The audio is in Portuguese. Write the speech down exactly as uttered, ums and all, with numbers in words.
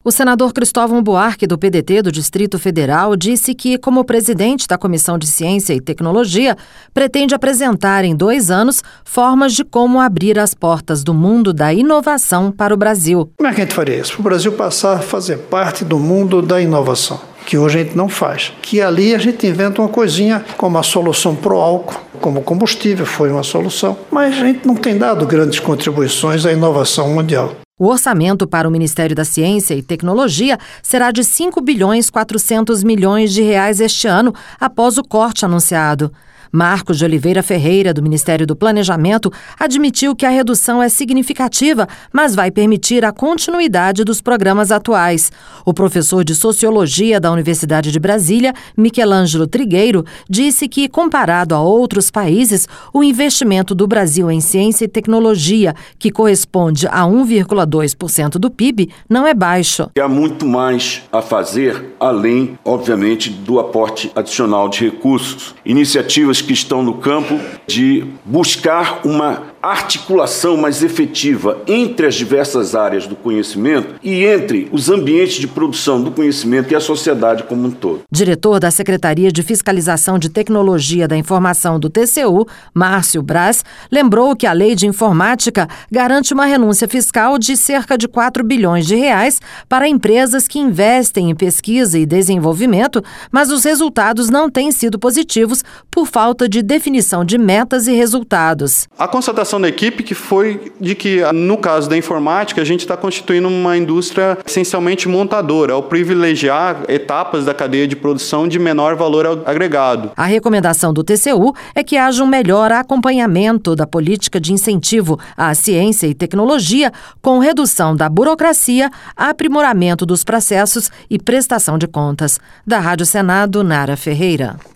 O senador Cristóvão Buarque, do P D T do Distrito Federal, disse que, como presidente da Comissão de Ciência e Tecnologia, pretende apresentar em dois anos formas de como abrir as portas do mundo da inovação para o Brasil. Como é que a gente faria isso? Para o Brasil passar a fazer parte do mundo da inovação, que hoje a gente não faz. Que ali a gente inventa uma coisinha como a solução para o álcool, como combustível foi uma solução, mas a gente não tem dado grandes contribuições à inovação mundial. O orçamento para o Ministério da Ciência e Tecnologia será de cinco bilhões e quatrocentos milhões de reais este ano, após o corte anunciado. Marcos de Oliveira Ferreira, do Ministério do Planejamento, admitiu que a redução é significativa, mas vai permitir a continuidade dos programas atuais. O professor de Sociologia da Universidade de Brasília, Michelangelo Trigueiro, disse que, comparado a outros países, o investimento do Brasil em ciência e tecnologia, que corresponde a um vírgula dois por cento do P I B, não é baixo. Há muito mais a fazer, além, obviamente, do aporte adicional de recursos. Iniciativas que estão no campo de buscar uma articulação mais efetiva entre as diversas áreas do conhecimento e entre os ambientes de produção do conhecimento e a sociedade como um todo. Diretor da Secretaria de Fiscalização de Tecnologia da Informação do T C U, Márcio Braz, lembrou que a Lei de Informática garante uma renúncia fiscal de cerca de quatro bilhões de reais para empresas que investem em pesquisa e desenvolvimento, mas os resultados não têm sido positivos por falta de definição de metas e resultados. A constatação da equipe que foi de que, no caso da informática, a gente está constituindo uma indústria essencialmente montadora, ao privilegiar etapas da cadeia de produção de menor valor agregado. A recomendação do T C U é que haja um melhor acompanhamento da política de incentivo à ciência e tecnologia, com redução da burocracia, aprimoramento dos processos e prestação de contas. Da Rádio Senado, Nara Ferreira.